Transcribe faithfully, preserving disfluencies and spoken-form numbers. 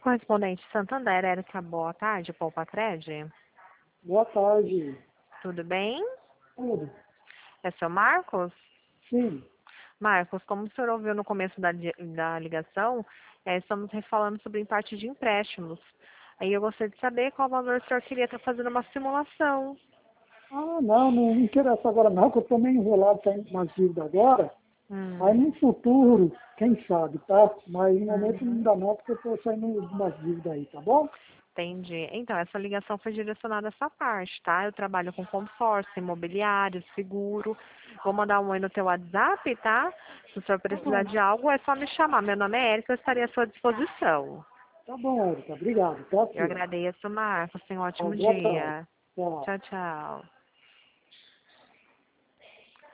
correspondente Santander, Érica, boa tarde, Poupa Cred. Boa tarde. Tudo bem? Tudo? É seu Marcos? Sim. Marcos, como o senhor ouviu no começo da, di- da ligação, eh, estamos falando sobre parte de empréstimos. Aí eu gostaria de saber qual valor o senhor queria estar fazendo uma simulação. Ah, não, não me interessa agora não, que eu estou meio enrolado saindo com umas dívidas agora. Hum. Aí no futuro, quem sabe, tá? Mas no momento não Uhum. dá não, porque eu estou saindo de umas dívidas aí, tá bom? Entendi. Então, essa ligação foi direcionada a essa parte, tá? Eu trabalho com consórcio, imobiliário, seguro. Vou mandar um oi no teu WhatsApp, tá? Se o senhor Tá precisar bom. de algo, é só me chamar. Meu nome é Érica, eu estarei à sua disposição. Tá bom, Érica. Obrigado, tá, Eu filho? agradeço, Marcos. Tenha um Ó, ótimo boa tarde. dia. Tchau. Tchau, tchau.